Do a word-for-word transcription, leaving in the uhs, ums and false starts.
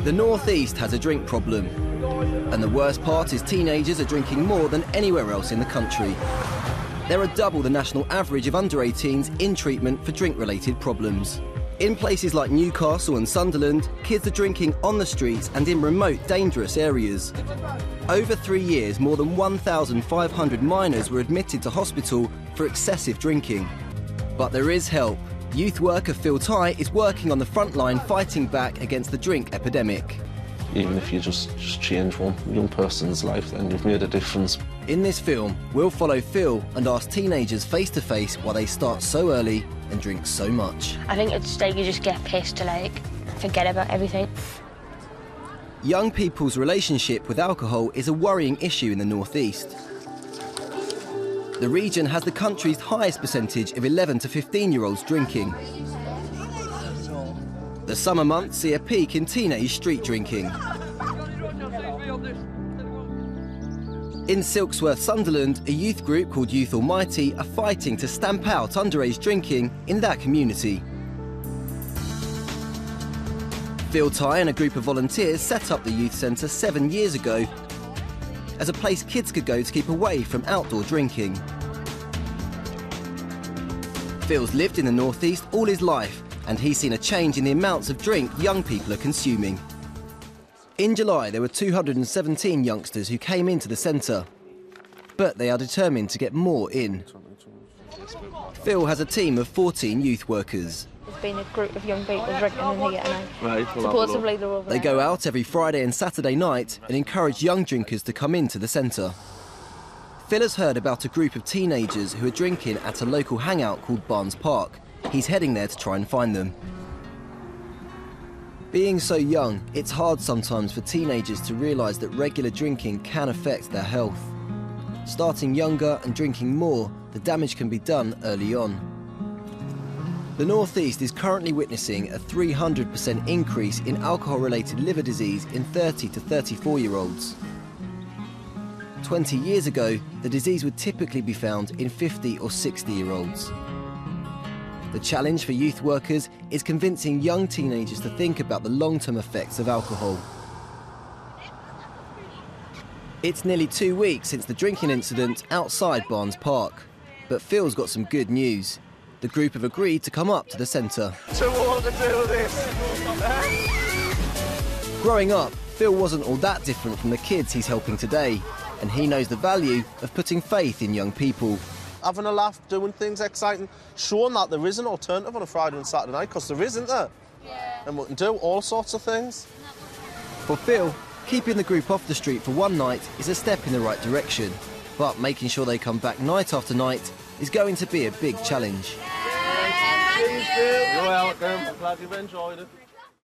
The North East has a drink problem, and the worst part is teenagers are drinking more than anywhere else in the country. There are double the national average of under eighteens in treatment for drink-related problems. In places like Newcastle and Sunderland, kids are drinking on the streets and in remote, dangerous areas. Over three years, more than one thousand five hundred minors were admitted to hospital for excessive drinking. But there is help. Youth worker Phil Tighe is working on the front line fighting back against the drink epidemic. Even if you just, just change one young person's life, then you've made a difference. In this film, we'll follow Phil and ask teenagers face-to-face why they start so early and drink so much. I think it's like you just get pissed to, like, forget about everything. Young people's relationship with alcohol is a worrying issue in the North East. The region has the country's highest percentage of eleven to fifteen-year-olds drinking. The summer months see a peak in teenage street drinking. In Silksworth, Sunderland, a youth group called Youth Almighty are fighting to stamp out underage drinking in that community. Phil Tighe and a group of volunteers set up the youth centre seven years ago as a place kids could go to keep away from outdoor drinking. Phil's lived in the North East all his life, and he's seen a change in the amounts of drink young people are consuming. In July, there were two hundred seventeen youngsters who came into the centre, but they are determined to get more in. Phil has a team of fourteen youth workers. There's been a group of young people drinking in here tonight. Right, we'll Supposedly they're over They there. go out every Friday and Saturday night and encourage young drinkers to come into the centre. Phil has heard about a group of teenagers who are drinking at a local hangout called Barnes Park. He's heading there to try and find them. Being so young, it's hard sometimes for teenagers to realise that regular drinking can affect their health. Starting younger and drinking more, the damage can be done early on. The North East is currently witnessing a three hundred percent increase in alcohol-related liver disease in thirty to thirty-four-year-olds. twenty years ago, the disease would typically be found in fifty or sixty-year-olds. The challenge for youth workers is convincing young teenagers to think about the long-term effects of alcohol. It's nearly two weeks since the drinking incident outside Barnes Park, but Phil's got some good news. The group have agreed to come up to the centre. To want to do this. Growing up, Phil wasn't all that different from the kids he's helping today, and he knows the value of putting faith in young people. Having a laugh, doing things exciting, showing that there is an alternative on a Friday and Saturday night, because there isn't there. Yeah. And we can do all sorts of things. For Phil, keeping the group off the street for one night is a step in the right direction, but making sure they come back night after night is going to be a big challenge. Thank you. You're welcome. I'm glad you've enjoyed it.